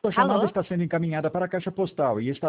Sua chamada Alô? está sendo encaminhada para a caixa postal e está